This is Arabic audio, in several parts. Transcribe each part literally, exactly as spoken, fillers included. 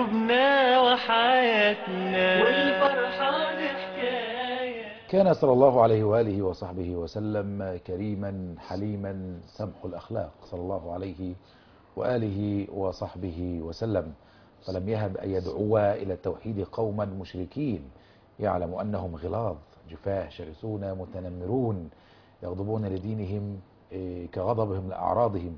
قلوبنا وحياتنا والفرحة دي حكاية. كان صلى الله عليه وآله وصحبه وسلم كريما حليما سمح الأخلاق صلى الله عليه وآله وصحبه وسلم، فلم يهب أن يدعو إلى التوحيد قوما مشركين يعلم أنهم غلاظ جفاه شرسون متنمرون يغضبون لدينهم كغضبهم لأعراضهم.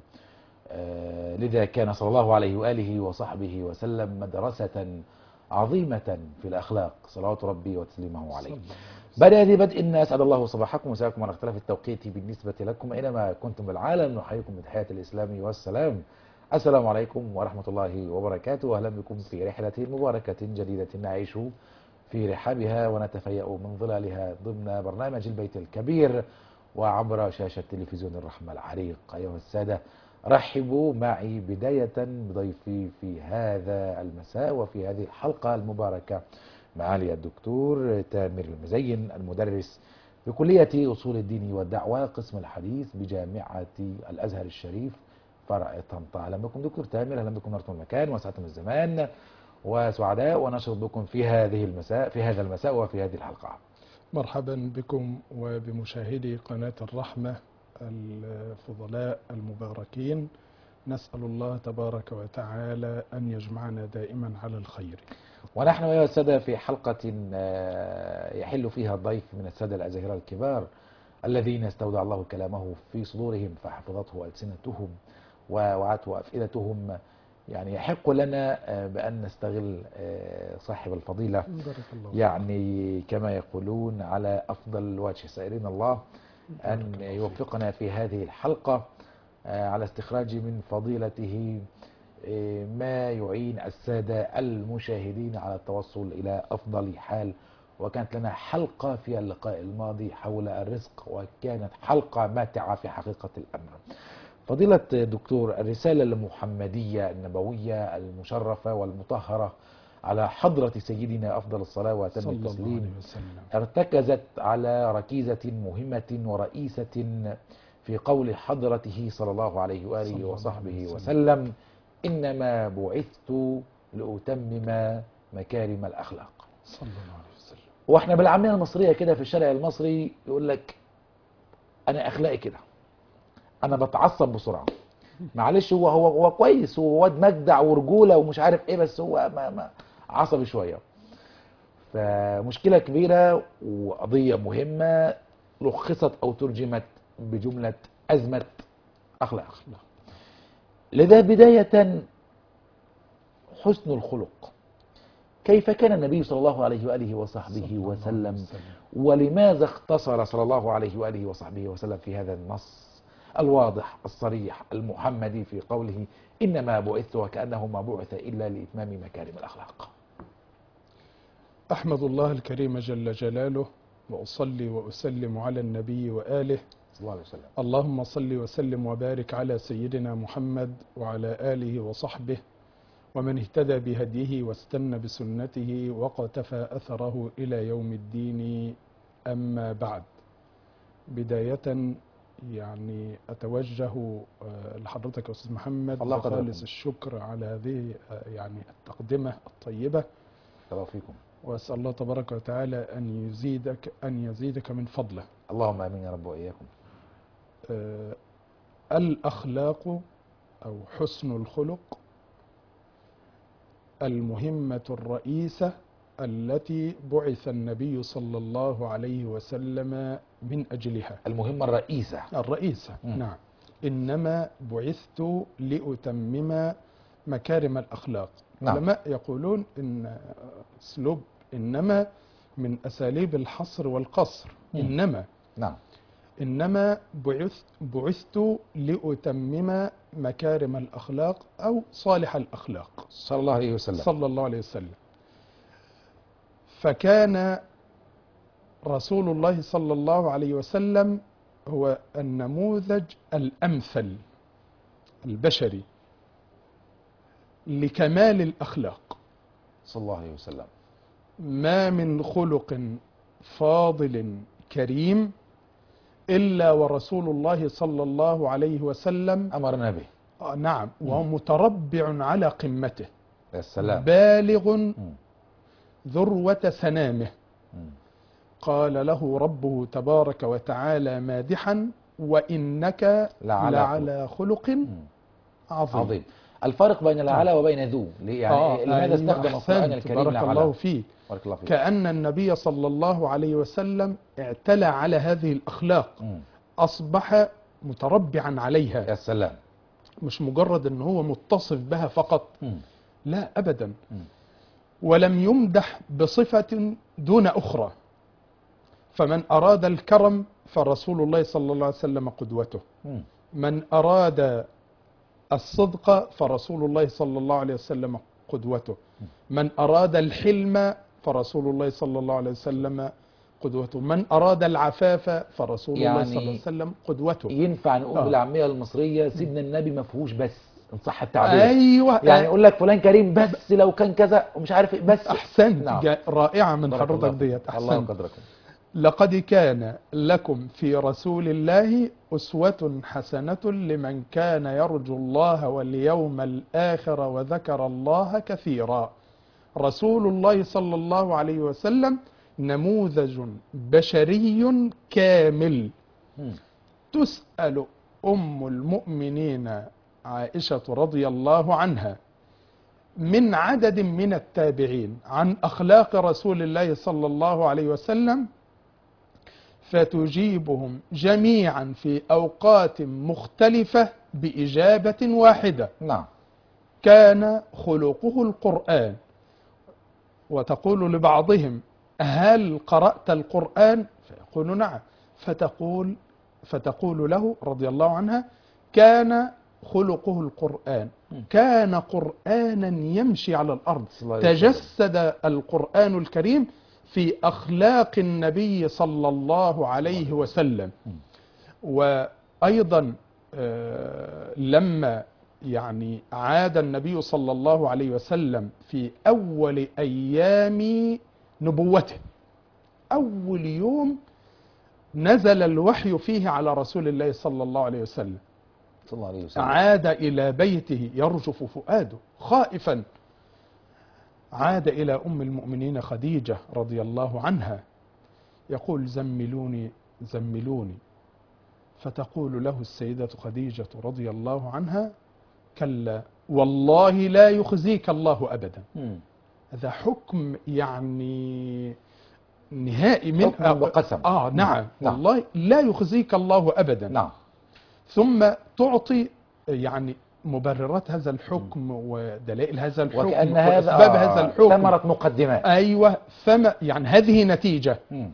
لذا كان صلى الله عليه وآله وصحبه وسلم مدرسة عظيمة في الأخلاق صلوات ربي وتسليمه عليه. بعد هذه بدء أسعد الله صباحكم ومساءكم على اختلاف التوقيت بالنسبة لكم أينما كنتم بالعالم. نحييكم بتحية الإسلام والسلام. السلام عليكم ورحمة الله وبركاته. أهلا بكم في رحلة مباركة جديدة نعيش في رحابها ونتفيأ من ظلالها ضمن برنامج البيت الكبير وعبر شاشة تلفزيون الرحمة العريق. أيها السادة، رحبوا معي بداية بضيفي في هذا المساء وفي هذه الحلقة المباركة معالي الدكتور تامر المزين، المدرس بكلية أصول الدين والدعوة قسم الحديث بجامعة الأزهر الشريف فرع طنطا. أهلا بكم دكتور تامر، أهلا بكم نورتم المكان وسعتم الزمان، وسعداء ونشرف بكم في هذه المساء في هذا المساء وفي هذه الحلقة. مرحبا بكم وبمشاهدي قناة الرحمة الفضلاء المباركين. نسأل الله تبارك وتعالى أن يجمعنا دائما على الخير. ونحن أيها السادة في حلقة يحل فيها الضيف من السادة الأزاهرة الكبار الذين استودع الله كلامه في صدورهم فحفظته ألسنتهم ووعته أفئدتهم. يعني يحق لنا بأن نستغل صاحب الفضيلة يعني كما يقولون على أفضل وجه. سائلين الله أن يوفقنا في هذه الحلقة على استخراج من فضيلته ما يعين السادة المشاهدين على التوصل إلى أفضل حال. وكانت لنا حلقة في اللقاء الماضي حول الرزق وكانت حلقة ماتعة في حقيقة الأمر. فضيلة دكتور، الرسالة المحمدية النبوية المشرفة والمطهرة على حضرة سيدنا أفضل الصلاة وأتم التسليم ارتكزت على ركيزة مهمة ورئيسة في قول حضرته صلى الله عليه وآله وصحبه وسلم: إنما بعثت لأتمم مكارم الأخلاق. صلى الله عليه وسلم. واحنا بالعامية المصرية كده في الشارع المصري يقول لك أنا أخلاقي كده، أنا بتعصب بسرعة. معلش، هو هو هو كويس، هو واد مجدع ورجولة ومش عارف إيه، بس هو ما ما عصبي شوية. فمشكلة كبيرة وقضية مهمة لخصت أو ترجمت بجملة أزمة أخلاق. لذا بداية حسن الخلق، كيف كان النبي صلى الله عليه وآله وصحبه وسلم، ولماذا اختصر صلى الله عليه وآله وصحبه وسلم في هذا النص الواضح الصريح المحمدي في قوله إنما بعثت، وكأنه ما بعث إلا لإتمام مكارم الأخلاق؟ أحمد الله الكريم جل جلاله وأصلي وأسلم على النبي وآله صلى الله عليه وسلم. اللهم صل وسلم وبارك على سيدنا محمد وعلى آله وصحبه ومن اهتدى بهديه واستنى بسنته وقتفى أثره إلى يوم الدين. أما بعد، بداية يعني أتوجه لحضرتك يا أستاذ محمد بخالص الشكر على هذه يعني التقدمة الطيبة. الله فيكم. وأسأل الله تبارك وتعالى أن يزيدك أن يزيدك من فضله. اللهم آمين يا رب وإياكم. آه الأخلاق أو حسن الخلق المهمة الرئيسة التي بعث النبي صلى الله عليه وسلم من أجلها. المهمة الرئيسة الرئيسة م. نعم. إنما بعثت لأتمم مكارم الأخلاق. نعم. العلماء يقولون إن أسلوب إنما من أساليب الحصر والقصر. م. إنما نعم. إنما بعثت, بعثت لأتمم مكارم الأخلاق أو صالح الأخلاق صلى الله عليه وسلم. صلى الله عليه وسلم. فكان رسول الله صلى الله عليه وسلم هو النموذج الأمثل البشري لكمال الأخلاق صلى الله عليه وسلم. ما من خلق فاضل كريم إلا ورسول الله صلى الله عليه وسلم أمرنا به. آه نعم، ومتربع على قمته. يا سلام. بالغ مم. ذروة سنامه. مم. قال له ربه تبارك وتعالى مادحا: وإنك لعلى لعلى خلق مم. عظيم. عظيم. الفرق بين العلى وبين ذو، ليه؟ يعني آه لماذا أيوة، استخدم القرآن أحسنت، الكريم بارك لعلى؟ الله فيك. بارك الله فيك. كأن النبي صلى الله عليه وسلم اعتلى على هذه الأخلاق، مم. أصبح متربعا عليها، يا سلام. مش مجرد أنه هو متصف بها فقط، مم. لا أبدا. مم. ولم يمدح بصفة دون أخرى. فمن أراد الكرم فرسول الله صلى الله عليه وسلم قدوته، مم. من أراد الصدق فرسول الله صلى الله عليه وسلم قدوته، من أراد الحلم فرسول الله صلى الله عليه وسلم قدوته، من أراد العفاف فرسول الله صلى الله عليه يعني وسلم قدوته. ينفع نقول آه. بالعامية المصرية سيدنا النبي ما فيهوش بس، ان صح التعبير. أيوة، يعني يقول لك فلان كريم بس لو كان كذا ومش عارف إيه بس. أحسنت. نعم. جا- رائعة من بارك الله حضرتك فيك. ديت. الله أحسنت. قدركم. لقد كان لكم في رسول الله أسوة حسنة لمن كان يرجو الله واليوم الآخر وذكر الله كثيرا. رسول الله صلى الله عليه وسلم نموذج بشري كامل. مم. تسأل أم المؤمنين عائشة رضي الله عنها من عدد من التابعين عن أخلاق رسول الله صلى الله عليه وسلم، فتجيبهم جميعا في أوقات مختلفة بإجابة واحدة: نعم. كان خلقه القرآن. وتقول لبعضهم: هل قرأت القرآن؟ فيقول: نعم. فتقول فتقول له رضي الله عنها: كان خلقه القرآن، كان قرآنا يمشي على الأرض. صلى الله عليه وسلم. تجسد القرآن الكريم في أخلاق النبي صلى الله عليه وسلم. وأيضا آه، لما يعني عاد النبي صلى الله عليه وسلم في أول أيام نبوته، أول يوم نزل الوحي فيه على رسول الله صلى الله عليه وسلم، صلى الله عليه وسلم. عاد إلى بيته يرجف فؤاده خائفا. عاد إلى أم المؤمنين خديجة رضي الله عنها يقول: زملوني زملوني. فتقول له السيدة خديجة رضي الله عنها: كلا والله لا يخزيك الله أبدا. مم. هذا حكم يعني نهائي من حكم بقسم. آه نعم. نعم. والله لا يخزيك الله أبدا. نعم. ثم تعطي يعني مبررات هذا الحكم ودلائل هذا الحكم وكأن هذا وأسباب آه هذا الحكم. ثمرة مقدمات. أيوة. فما يعني هذه نتيجة. مم.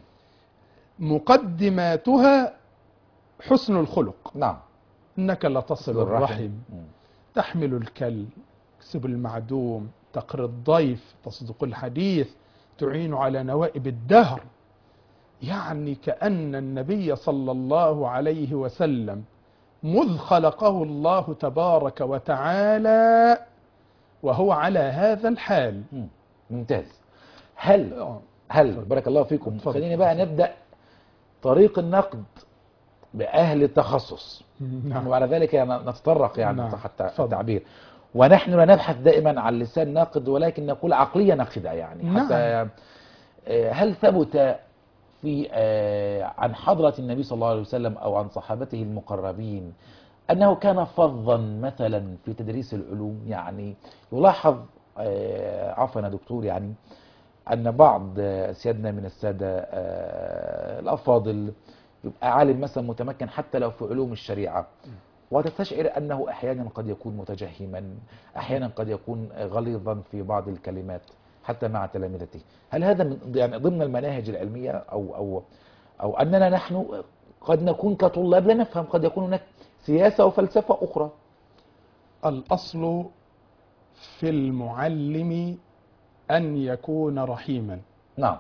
مقدماتها حسن الخلق. نعم. إنك لا تصل الرحم. الرحم، مم. تحمل الكل، تكسب المعدوم، تقر الضيف، تصدق الحديث، تعين على نوائب الدهر. يعني كأن النبي صلى الله عليه وسلم مذ خلقه الله تبارك وتعالى وهو على هذا الحال. مم. ممتاز. هل هل بارك الله فيكم. اتفضل. خليني بقى نبدأ طريق النقد بأهل التخصص. نعم. وعلى ذلك نتطرق يعني نعم. صح اتفضل. التعبير. ونحن لا نبحث دائما عن لسان ناقد، ولكن نقول عقلية ناقدة يعني. نعم. حتى آه، هل ثبت في آه، عن حضرة النبي صلى الله عليه وسلم أو عن صحابته المقربين أنه كان فظا مثلا في تدريس العلوم؟ يعني يلاحظ آه، عفوا يا دكتور، يعني أن بعض آه، سيادنا من السادة آه، الأفاضل يبقى عالم مثلا متمكن حتى لو في علوم الشريعة، وتستشعر أنه أحيانا قد يكون متجهما، أحيانا قد يكون غليظا في بعض الكلمات حتى مع تلامذته. هل هذا من يعني ضمن المناهج العلمية أو أو أو أننا نحن قد نكون كطلاب لا نفهم، قد يكون هناك سياسة وفلسفة أخرى؟ الأصل في المعلم أن يكون رحيما نعم.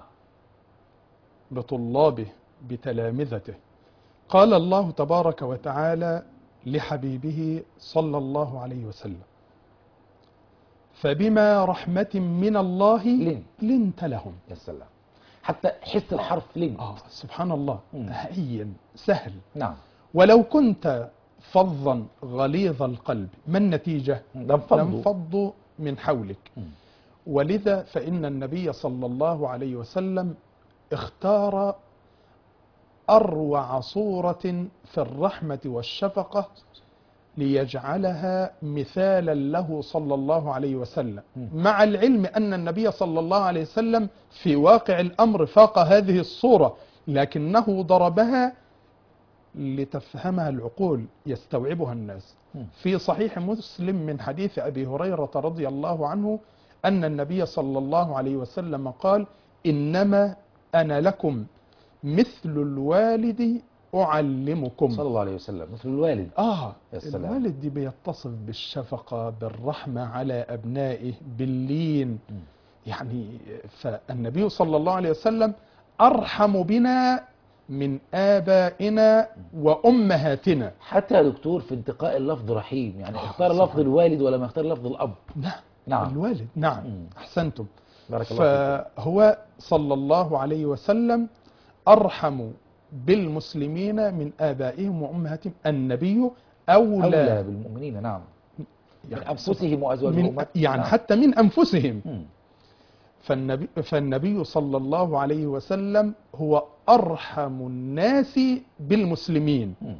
بطلابه بتلامذته. قال الله تبارك وتعالى لحبيبه صلى الله عليه وسلم: فبما رحمة من الله لن. لنت لهم. يا سلام. حتى حس الحرف لن. آه سبحان الله. مم. هين سهل. نعم. ولو كنت فظا غليظ القلب ما النتيجة؟ لانفضوا. لانفضوا من حولك. م. ولذا فإن النبي صلى الله عليه وسلم اختار أروع صورة في الرحمة والشفقة ليجعلها مثالا له صلى الله عليه وسلم، م. مع العلم أن النبي صلى الله عليه وسلم في واقع الأمر فاق هذه الصورة، لكنه ضربها لتفهمها العقول يستوعبها الناس. م. في صحيح مسلم من حديث أبي هريرة رضي الله عنه أن النبي صلى الله عليه وسلم قال: إنما أنا لكم مثل الوالد أعلمكم. صلى الله عليه وسلم مثل الوالد. آه يا سلام. الوالد دي بيتصف بالشفقة، بالرحمة على أبنائه، باللين. م. يعني فالنبي صلى الله عليه وسلم أرحم بنا من آبائنا وأمهاتنا. حتى يا دكتور في انتقاء اللفظ رحيم، يعني آه، اختار سبحان لفظ الوالد ولم يختار لفظ الأب. نعم. نعم. الوالد. نعم. مم. أحسنتم. بارك الله فيكم. فهو صلى الله عليه وسلم أرحم بالمسلمين من آبائهم وأمهاتهم. النبي أولى, أولى بالمؤمنين. نعم. يعني من أنفسهم وأزواجهم من أمهات. يعني نعم. حتى من أنفسهم. مم. فالنبي, فالنبي صلى الله عليه وسلم هو أرحم الناس بالمسلمين. مم.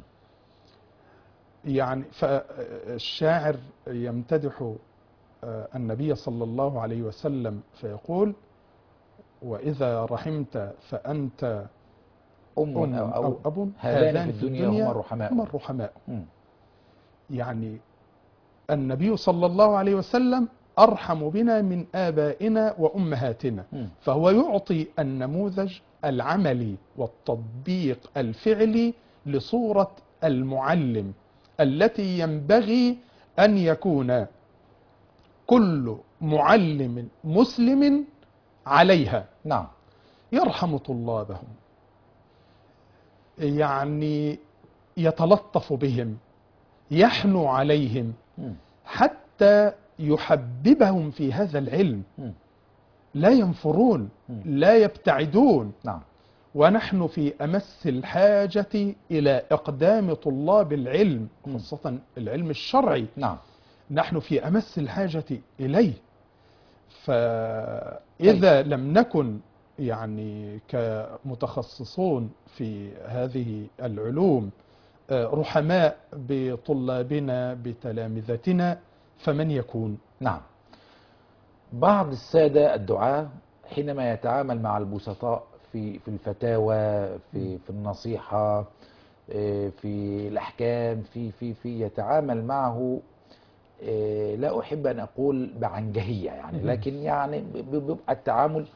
يعني فالشاعر يمتدح النبي صلى الله عليه وسلم فيقول: وإذا رحمت فأنت أم, أم أو, أو أب، هذان في الدنيا هما الرحماء. هم الرحماء. مم. يعني النبي صلى الله عليه وسلم أرحم بنا من آبائنا وأمهاتنا. مم. فهو يعطي النموذج العملي والتطبيق الفعلي لصورة المعلم التي ينبغي أن يكون كل معلم مسلم عليها. نعم. يرحم طلابهم، يعني يتلطف بهم، يحنو عليهم، مم. حتى يحببهم في هذا العلم، مم. لا ينفرون، مم. لا يبتعدون. نعم. ونحن في أمس الحاجة إلى إقدام طلاب العلم، مم. خاصة العلم الشرعي. نعم. نحن في أمس الحاجة إليه. فإذا لم نكن يعني كمتخصصون في هذه العلوم رحماء بطلابنا بتلامذتنا، فمن يكون؟ نعم. بعض السادة الدعاة حينما يتعامل مع البسطاء في في الفتاوى، في في النصيحة، في الأحكام، في في في يتعامل معه، لا أحب أن أقول بعنجهية يعني، لكن يعني بيبقى التعامل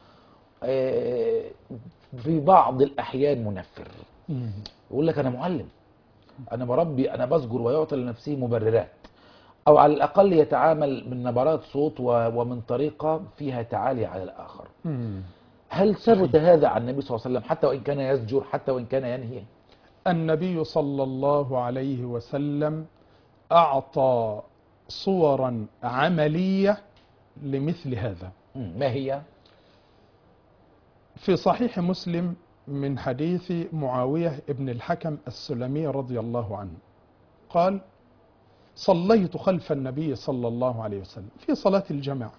في بعض الأحيان منفر. يقول لك أنا معلم، أنا بربي، أنا بزجر، ويعطي لنفسه مبررات، أو على الأقل يتعامل من نبرات صوت ومن طريقة فيها تعالي على الآخر. هل ثبت هذا عن النبي صلى الله عليه وسلم، حتى وإن كان يزجر، حتى وإن كان ينهي؟ النبي صلى الله عليه وسلم أعطى صورا عملية لمثل هذا. ما هي؟ في صحيح مسلم من حديث معاوية ابن الحكم السلمي رضي الله عنه قال: صليت خلف النبي صلى الله عليه وسلم في صلاة الجماعة،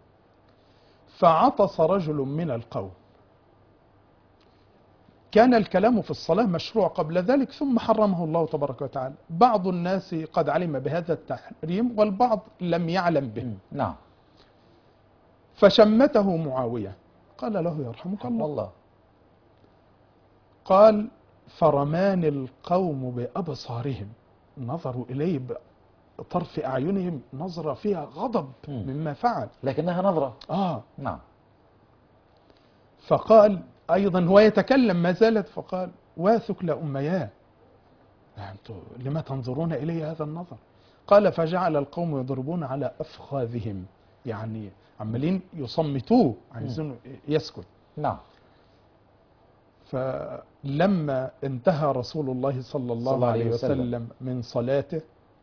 فعطس رجل من القوم. كان الكلام في الصلاة مشروع قبل ذلك، ثم حرمه الله تبارك وتعالى. بعض الناس قد علم بهذا التحريم، والبعض لم يعلم به. نعم. فشمته معاوية، قال له: يرحمك الله. الله. قال: فرماني القوم بأبصارهم، نظروا إليه بطرف أعينهم نظرة فيها غضب مما فعل، لكنها نظرة. آه نعم. فقال أيضا، هو يتكلم ما زالت، فقال: واثكل أمياه، أنتم لما تنظرون إلي هذا النظر؟ قال: فجعل القوم يضربون على أفخاذهم، يعني عمالين يصمتوه، عايزين يسكت. نعم. فلما انتهى رسول الله صلى الله, صلى الله عليه وسلم, وسلم من صلاته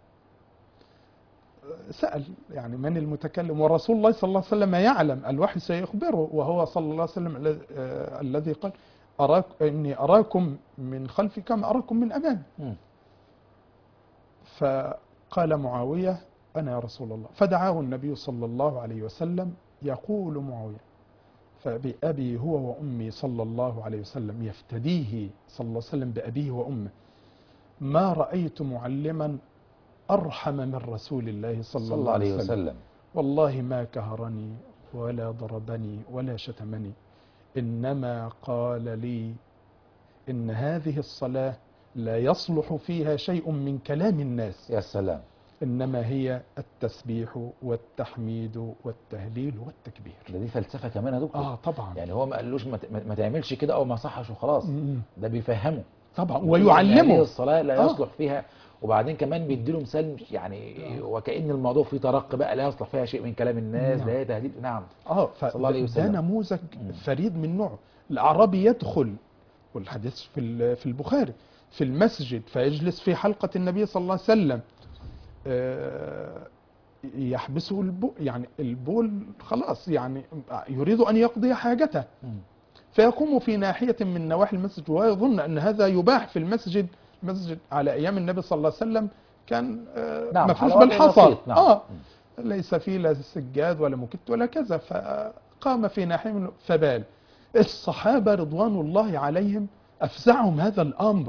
سأل يعني من المتكلم، ورسول الله صلى الله عليه وسلم يعلم الوحي سيخبره، وهو صلى الله عليه وسلم الذي قال: أراك إني أراكم من خلفي كما أراكم من أمامي. فقال معاوية: أنا يا رسول الله. فدعاه النبي صلى الله عليه وسلم. يقول معاوية: فبأبي هو وأمي صلى الله عليه وسلم، يفتديه صلى الله عليه وسلم بأبيه وأمه، ما رأيت معلما أرحم من رسول الله صلى, صلى الله عليه وسلم. وسلم. والله ما كهرني ولا ضربني ولا شتمني، إنما قال لي إن هذه الصلاة لا يصلح فيها شيء من كلام الناس، يا سلام. إنما هي التسبيح والتحميد والتهليل والتكبير. ده دي فلسفة كمان يا دكتور. آه طبعا. يعني هو ما قالوش ما, ت- ما تعملش كده او ما صحش وخلاص، م- ده بيفهمه طبعا هذه ويعلمه. الصلاة لا آه. يصلح فيها، وبعدين كمان بيديله مثال يعني وكأن الموضوع فيه ترقي بقى، لا يصلح فيها شيء من كلام الناس، نعم. لا هي تهديد. نعم. اه صلى الله عليه فده وسلم. نموذج مم. فريد من نوعه. الأعرابي يدخل، والحديث في ال- في البخاري، في المسجد فيجلس في حلقة النبي صلى الله عليه وسلم، آه، يحبسه البول، يعني البول خلاص، يعني يريد أن يقضي حاجته، مم. فيقوم في ناحية من نواحي المسجد ويظن أن هذا يباح في المسجد. المسجد على أيام النبي صلى الله عليه وسلم كان آه، نعم، مفروش على وضع بالحصى. بسيط. نعم. آه ليس فيه لا سجاد ولا مكت ولا كذا، فقام في ناحية منه فبال. الصحابة رضوان الله عليهم أفزعهم هذا الأمر،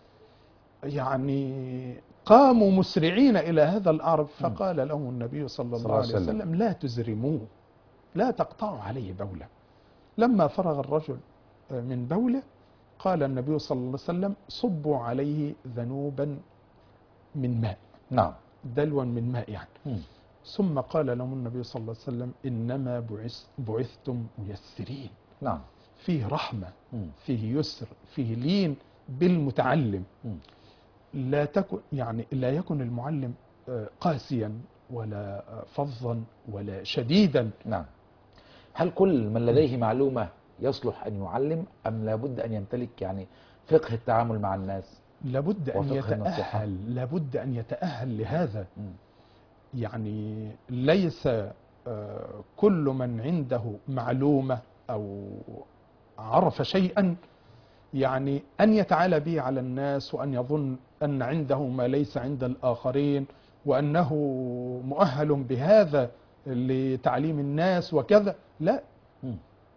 يعني قاموا مسرعين إلى هذا الأعراب، فقال لهم النبي صلى الله عليه وسلم: لا تزرموه، لا تقطعوا عليه بوله. لما فرغ الرجل من بوله قال النبي صلى الله عليه وسلم: صبوا عليه ذنوبا من ماء. نعم. دلوا من ماء يعني. مم. ثم قال لهم النبي صلى الله عليه وسلم: إنما بعث بعثتم ميسرين. نعم. فيه رحمة، مم. فيه يسر، فيه لين بالمتعلم. مم. لا تكن يعني لا يكن المعلم آه، قاسيا ولا آه، فظا ولا شديدا. نعم. هل كل من لديه معلومة يصلح أن يعلم، أم لابد أن يمتلك يعني فقه التعامل مع الناس؟ لابد أن وفقه النصيحة. يتأهل، لابد أن يتأهل لهذا. مم. يعني ليس آه، كل من عنده معلومة أو عرف شيئا يعني أن يتعالى به على الناس، وأن يظن أن عنده ما ليس عند الآخرين، وأنه مؤهل بهذا لتعليم الناس وكذا. لا، مم.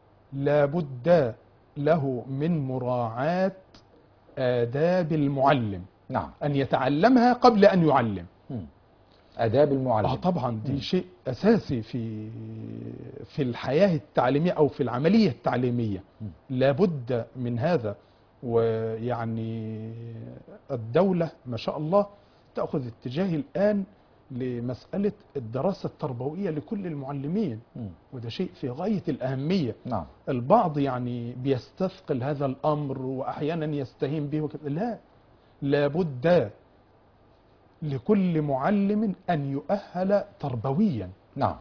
لابد له من مراعاة آداب المعلم، نعم. أن يتعلمها قبل أن يعلم. مم. آداب المعلم. آه طبعا دي مم. شيء أساسي في في الحياة التعليمية أو في العملية التعليمية. مم. لابد من هذا. ويعني الدولة ما شاء الله تأخذ اتجاه الآن لمسألة الدراسة التربوية لكل المعلمين، مم. وده شيء في غاية الأهمية. نعم. البعض يعني بيستثقل هذا الأمر وأحيانا يستهين به وكذا. لا، لابد لكل معلم أن يؤهل تربويا، نعم.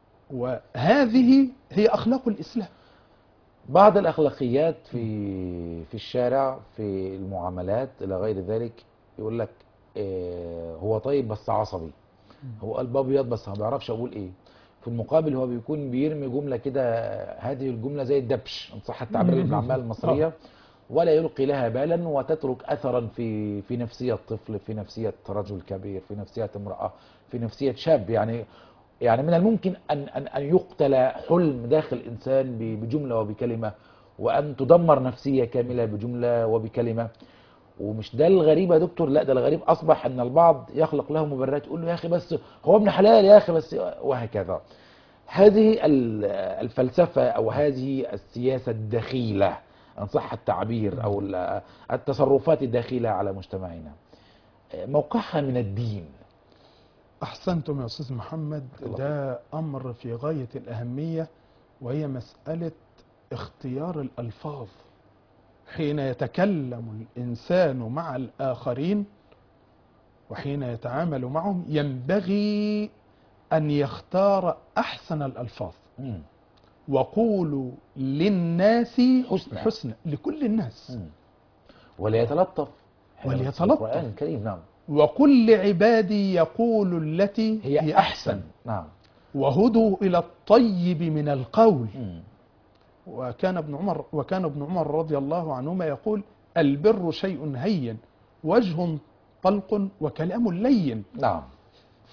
وهذه هي أخلاق الإسلام. بعض الأخلاقيات في في الشارع، في المعاملات إلى غير ذلك، يقول لك آه هو طيب بس عصبي، هو قلب أبيض بس ما بيعرفش أقول إيه. في المقابل هو بيكون بيرمي جملة كده، هذه الجملة زي الدبش إن صح التعبير بالعامية المصرية، ولا يلقي لها بالا، وتترك أثرا في في نفسية طفل، في نفسية رجل كبير، في نفسية امرأة، في نفسية شاب. يعني يعني من الممكن أن أن أن يقتل حلم داخل إنسان بجملة وبكلمة، وأن تدمر نفسية كاملة بجملة وبكلمة. ومش ده الغريب يا دكتور، لا ده الغريب أصبح أن البعض يخلق له مبررات، يقول له يا أخي بس هو ابن حلال يا أخي بس، وهكذا. هذه الفلسفة أو هذه السياسة الدخيلة إن صح التعبير، أو التصرفات الداخلة على مجتمعنا، موقعها من الدين. أحسنتم يا أستاذ محمد. ده أمر في غاية الأهمية، وهي مسألة اختيار الألفاظ. حين يتكلم الإنسان مع الآخرين وحين يتعامل معهم ينبغي أن يختار أحسن الألفاظ. مم. وقولوا للناس حسنى, حسنى لكل الناس. مم. وليتلطف وليتلطف. القرآن الكريم. نعم. وقل لعبادي يقول التي هي, هي أحسن. أحسن. نعم. وهدوا إلى الطيب من القول. مم. وكان ابن عمر وكان ابن عمر رضي الله عنهما يقول: البر شيء هين، وجه طلق وكلام لين. نعم.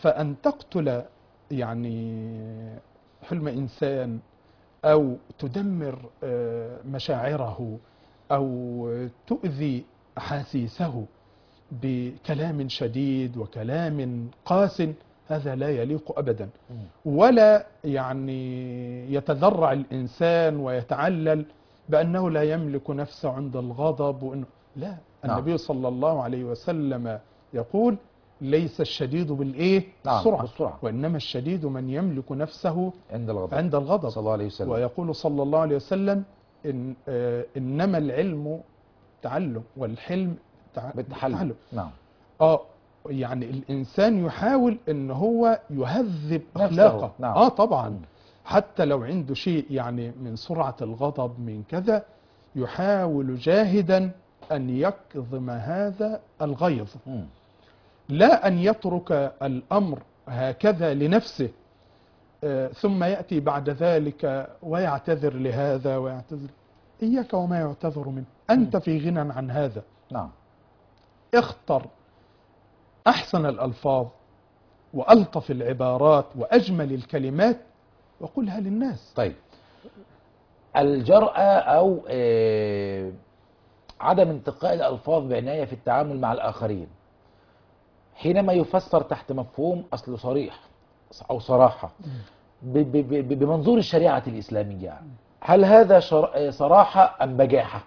فأن تقتل يعني حلم إنسان أو تدمر آه، مشاعره أو تؤذي أحاسيسه بكلام شديد وكلام قاس، هذا لا يليق أبدا. ولا يعني يتذرع الإنسان ويتعلل بأنه لا يملك نفسه عند الغضب وإنه لا. نعم. النبي صلى الله عليه وسلم يقول ليس الشديد بالإيه؟ نعم، السرعة. بالسرعة. وإنما الشديد من يملك نفسه عند الغضب عند الغضب. صلى الله عليه وسلم. ويقول صلى الله عليه وسلم إن آه إنما العلم تعلم والحلم تع- بالتحلم. تعلم. نعم. اه يعني الانسان يحاول ان هو يهذب نفسه. اخلاقه. نعم. اه طبعا، حتى لو عنده شيء يعني من سرعة الغضب من كذا، يحاول جاهدا ان يكظم هذا الغيظ، مم. لا ان يترك الامر هكذا لنفسه آه ثم يأتي بعد ذلك ويعتذر لهذا ويعتذر. إياك وما يعتذر منه، أنت في غنى عن هذا. نعم. اختر أحسن الألفاظ وألطف العبارات وأجمل الكلمات وقلها للناس. طيب، الجرأة أو آه، عدم انتقاء الألفاظ بعناية في التعامل مع الآخرين حينما يفسر تحت مفهوم أصل صريح أو صراحة ب- ب- ب- بمنظور الشريعة الإسلامية، هل هذا شر- صراحة أم بجاحة؟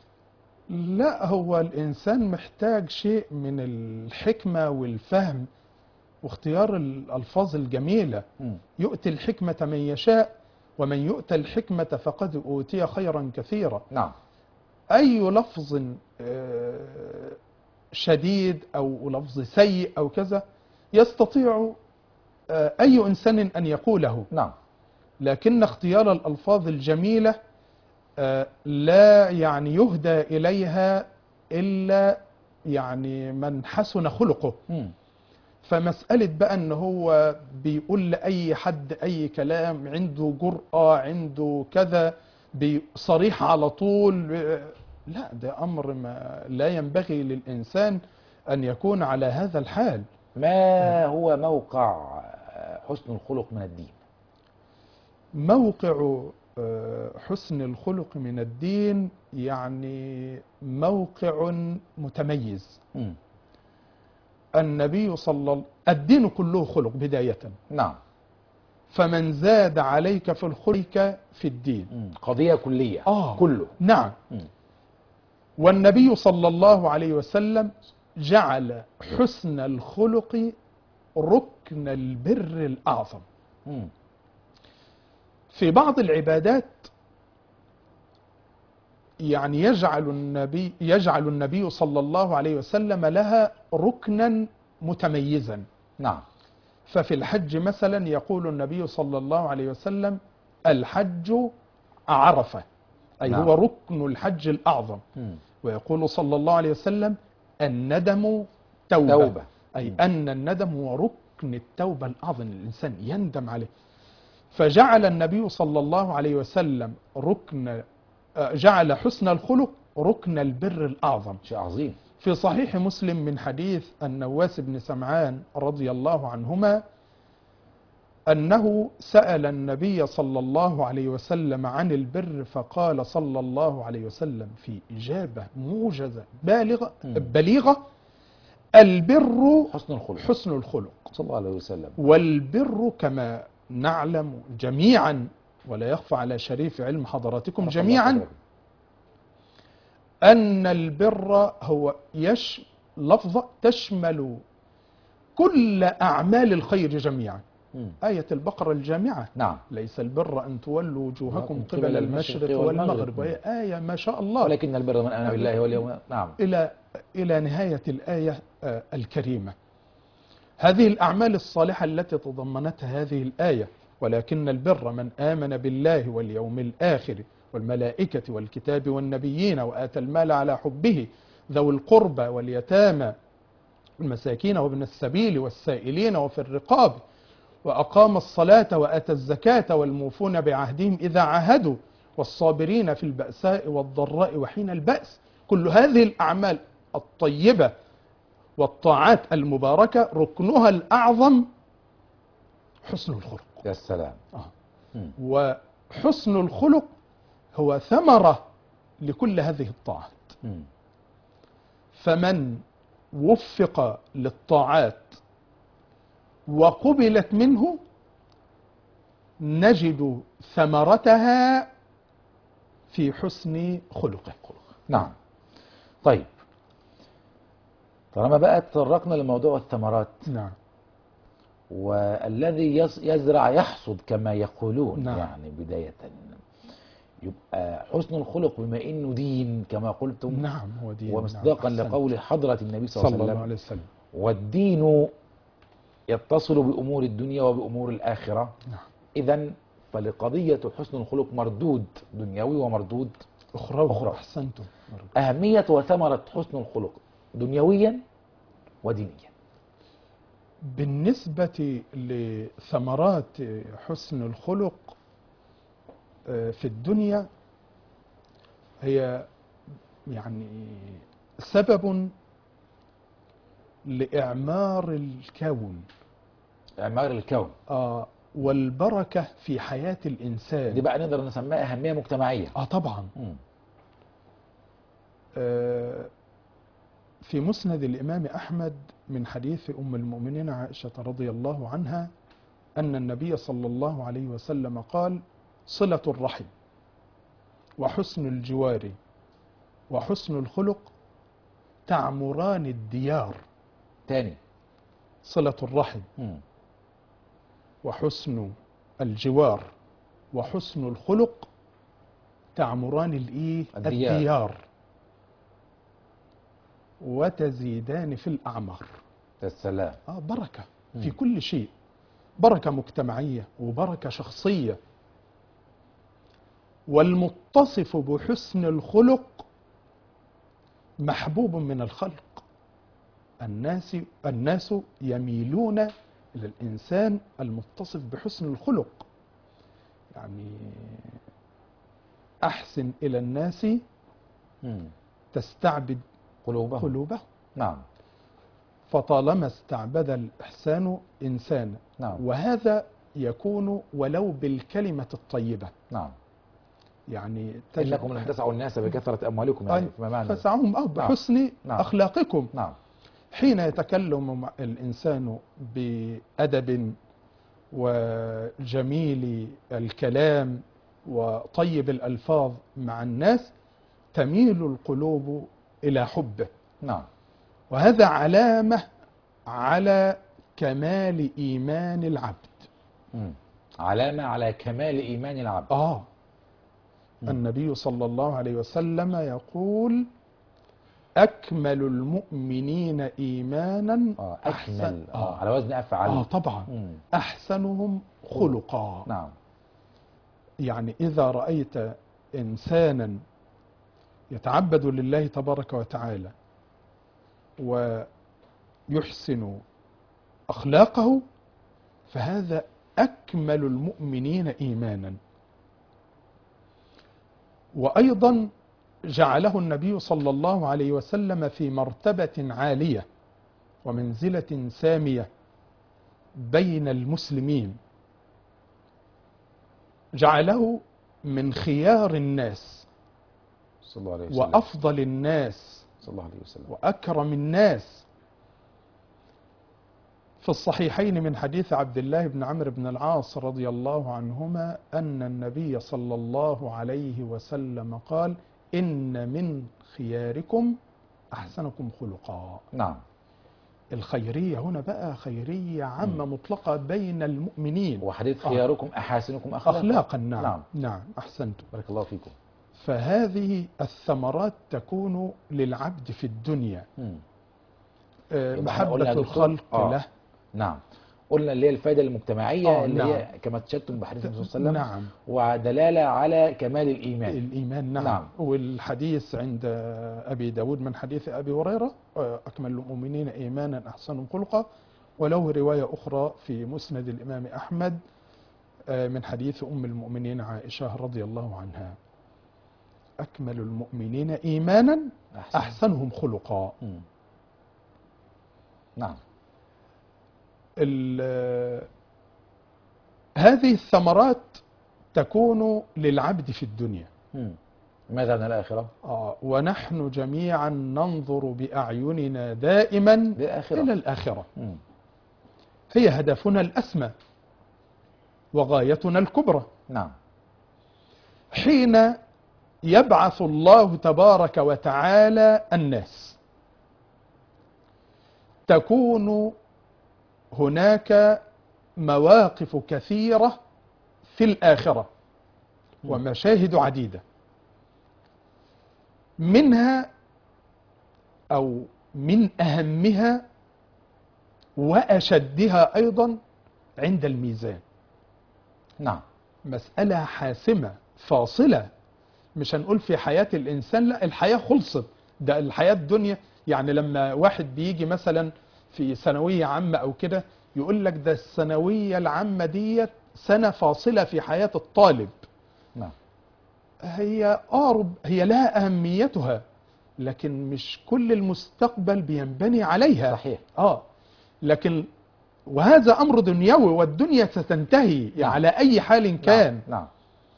لا، هو الإنسان محتاج شيء من الحكمة والفهم واختيار الألفاظ الجميلة. مم. يؤتي الحكمة من يشاء ومن يؤتى الحكمة فقد أوتي خيرا كثيرا. نعم. أي لفظ آه، شديد أو لفظ سيء أو كذا يستطيع آه، أي إنسان أن يقوله، نعم. لكن اختيار الألفاظ الجميلة آه، لا يعني يهدى إليها إلا يعني من حسن خلقه. مم. فمسألة بقى ان هو بيقول لأي حد أي كلام، عنده جرأة، عنده كذا، بي- صريح على طول، آه، لا، ده أمر ما لا ينبغي للإنسان أن يكون على هذا الحال. ما هو موقع آه، حسن الخلق من الدين؟ موقع آه، حسن الخلق من الدين يعني موقع متميز. مم. النبي صلى الله الدين كله خلق بداية، نعم. فمن زاد عليك في الخلق في الدين. مم. قضية كلية. آه كله. نعم. مم. والنبي صلى الله عليه وسلم جعل حسن الخلق ركن البر الأعظم. مم. في بعض العبادات يعني يجعل النبي يجعل النبي صلى الله عليه وسلم لها ركنا متميزا. نعم. ففي الحج مثلا يقول النبي صلى الله عليه وسلم الحج عرفة، أي نعم. هو ركن الحج الأعظم. مم. ويقول صلى الله عليه وسلم الندم توبة, توبة. أي مم. أن الندم هو ركن التوبة الأعظم، الإنسان يندم عليه. فجعل النبي صلى الله عليه وسلم ركن آه، جعل حسن الخلق ركن البر الأعظم. شيء عظيم. في صحيح مسلم من حديث النواس بن سمعان رضي الله عنهما أنه سأل النبي صلى الله عليه وسلم عن البر، فقال صلى الله عليه وسلم في إجابة موجزة بالغة مم. بليغة البر حسن الخلق. حسن الخلق. صلى الله عليه وسلم. والبر كما نعلم جميعا ولا يخفى على شريف علم حضراتكم رحمة الله جميعا قدره. أن البر هو يش لفظة تشمل كل أعمال الخير جميعا. مم. آية البقرة الجامعة، نعم. ليس البر أن تولوا وجوهكم قبل قبل المشرق المشرق والمغرب. والمغرب، وهي آية ما شاء الله ولكن البر من آمن بالله واليوم. نعم. إلى إلى نهاية الآية آه، الكريمة. هذه الأعمال الصالحة التي تضمنتها هذه الآية، ولكن البر من آمن بالله واليوم الآخر والملائكة والكتاب والنبيين وآتى المال على حبه ذوي القربى واليتامى المساكين وابن السبيل والسائلين وفي الرقاب وأقام الصلاة وآتى الزكاة والموفون بعهدهم إذا عاهدوا والصابرين في البأساء والضراء وحين البأس. كل هذه الأعمال الطيبة والطاعات المباركة ركنها الأعظم حسن الخلق. يا سلام. آه. مم. وحسن الخلق هو ثمرة لكل هذه الطاعات. مم. فمن وفق للطاعات وقبلت منه نجد ثمرتها في حسن خلقه. نعم. طيب، طالما بقى تطرقنا لموضوع الثمرات، نعم. والذي يز- يزرع يحصد كما يقولون. نعم. يعني بداية يبقى حسن الخلق بما انه دين كما قلتم، نعم هو دين. ومصداقا نعم. أحسنت. لقول حضرة النبي صلى صلى الله الله عليه عليه وسلم، وسلم. والدين يتصل بأمور الدنيا وبأمور الآخرة. نعم. إذن فلقضية حسن الخلق مردود دنيوي ومردود أخروي. أخروي. أحسنتم. أهمية وثمرة حسن الخلق دنيويا ودينيا. بالنسبة لثمرات حسن الخلق آه، في الدنيا، هي يعني سبب لإعمار الكون إعمار الكون. آه، والبركة في حياة الإنسان. دي بقى نقدر نسميها أهمية مجتمعية. آه طبعا. مم. آه، في مسند الإمام أحمد من حديث أم المؤمنين عائشة رضي الله عنها أن النبي صلى الله عليه وسلم قال: صلة الرحم وحسن الجوار وحسن الخلق تعمران الديار. تاني. صلة الرحم مم. وحسن الجوار وحسن الخلق تعمران الإيه؟ الديار. الديار وتزيدان في الأعمار. السلام. آه بركة مم. في كل شيء، بركة مجتمعية وبركة شخصية. والمتصف بحسن الخلق محبوب من الخلق. الناس الناس يميلون إلى الإنسان المتصف بحسن الخلق. يعني أحسن إلى الناس مم. تستعبد قلوبهم. قلوبهم. نعم. فطالما استعبد الإحسان إنسانا، نعم. وهذا يكون ولو بالكلمة الطيبة. نعم. يعني إنكم لن تسعوا الناس بكثرة أموالكم، يعني أي فيما معنى. فسعهم أه بحسن نعم. أخلاقكم. نعم. حين يتكلم مع الإنسان بأدب وجميل الكلام وطيب الألفاظ مع الناس تميل القلوب إلى حبه. نعم. وهذا علامة على كمال إيمان العبد. مم. علامة على كمال إيمان العبد. آه مم. النبي صلى الله عليه وسلم يقول: أكمل المؤمنين إيمانا آه. أحسن أكمل. آه. آه. على وزن أفعل. آه طبعا. مم. أحسنهم خلقا. نعم. يعني إذا رأيت إنسانا يتعبد لله تبارك وتعالى ويحسن أخلاقه فهذا أكمل المؤمنين إيمانا. وأيضا جعله النبي صلى الله عليه وسلم في مرتبة عالية ومنزلة سامية بين المسلمين، جعله من خيار الناس صلى الله عليه وسلم. وأفضل الناس صلى الله عليه وسلم. وأكرم الناس. في الصحيحين من حديث عبد الله بن عمرو بن العاص رضي الله عنهما أن النبي صلى الله عليه وسلم قال: إن من خياركم أحسنكم خلقا. نعم. الخيرية هنا بقى خيرية عامة مطلقة بين المؤمنين. وحديث آه. خياركم أحاسنكم أخلاقا. أخلاقا. نعم. نعم. نعم أحسنتم. بارك الله فيكم. فهذه الثمرات تكون للعبد في الدنيا. مم. آه، يبقى احنا قلنا يا محبة دكتور- الخلق آه. له. نعم. قلنا اللي هي الفائدة المجتمعية آه، اللي هي نعم. كما تشتم بحديث النبي صلى الله عليه وسلم. نعم. ودلالة على كمال الإيمان. الإيمان. نعم. نعم. والحديث عند أبي داود من حديث أبي هريرة: آه، أكمل المؤمنين إيمانا أحسنهم خلقا. وله رواية أخرى في مسند الإمام أحمد آه، من حديث أم المؤمنين عائشة رضي الله عنها: أكمل المؤمنين إيمانا أحسن. أحسنهم خلقا. مم. نعم. ال- هذه الثمرات تكون للعبد في الدنيا. مم. ماذا عن الآخرة؟ آه ونحن جميعا ننظر بأعيننا دائما للآخرة. إلى الآخرة. مم. هي هدفنا الأسمى وغايتنا الكبرى. نعم. حين يبعث الله تبارك وتعالى الناس تكون هناك مواقف كثيرة في الآخرة ومشاهد عديدة، منها أو من أهمها وأشدها أيضا عند الميزان. نعم. مسألة حاسمة فاصلة، مش هنقول في حياة الإنسان، لا الحياة خلصت، ده الحياة الدنيا. يعني لما واحد بيجي مثلا في ثانوية عامة أو كده يقول لك ده الثانوية العامة ديت سنة فاصلة في حياة الطالب. نعم. هي آرب هي لها أهميتها، لكن مش كل المستقبل بينبني عليها. صحيح. آه لكن وهذا أمر دنيوي، والدنيا ستنتهي نعم. على أي حال كان. نعم. نعم.